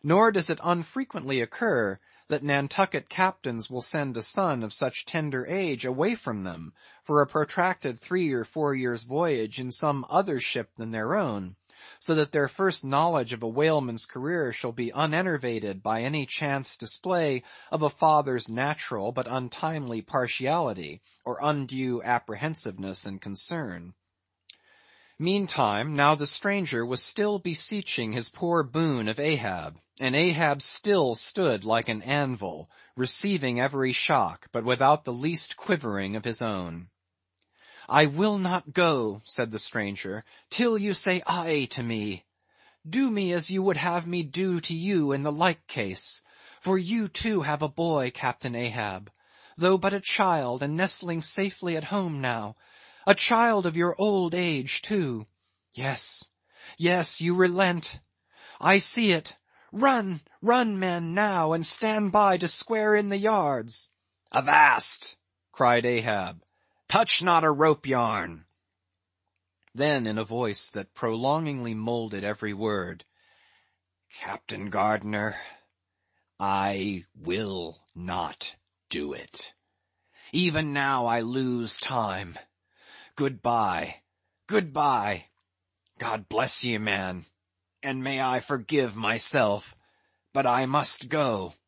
Nor does it unfrequently occur that Nantucket captains will send a son of such tender age away from them for a protracted 3 or 4 years' voyage in some other ship than their own, so that their first knowledge of a whaleman's career shall be unenervated by any chance display of a father's natural but untimely partiality, or undue apprehensiveness and concern. Meantime, now the stranger was still beseeching his poor boon of Ahab, and Ahab still stood like an anvil, receiving every shock, but without the least quivering of his own. "I will not go," said the stranger, "till you say aye to me. Do me as you would have me do to you in the like case; for you too have a boy, Captain Ahab, though but a child and nestling safely at home now, a child of your old age too. Yes, yes, you relent. I see it. Run, run, men, now, and stand by to square in the yards." "Avast!" cried Ahab. "Touch not a rope yarn." Then in a voice that prolongingly moulded every word, "Captain Gardner, I will not do it. Even now I lose time. Good bye, good bye. God bless ye, man, and may I forgive myself, but I must go.